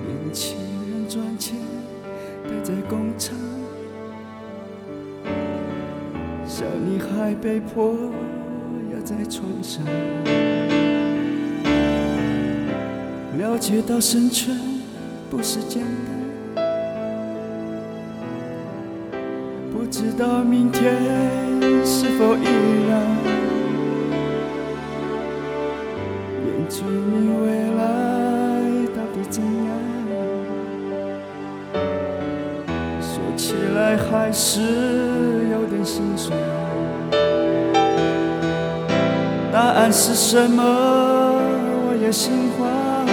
年轻人赚钱待在工厂，小女孩被迫压在床上，了解到生存不是简单，不知道明天是否依然，眼睛你未来到底怎样，说起来还是有点心酸，答案是什么我也心慌，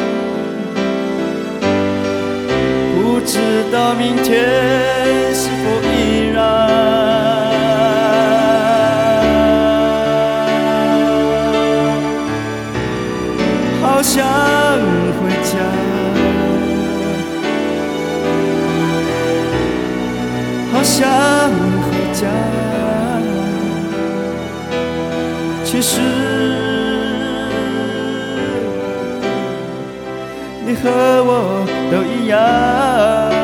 不知道明天是否依然，好想回家，好想回家，其实你和我都一样。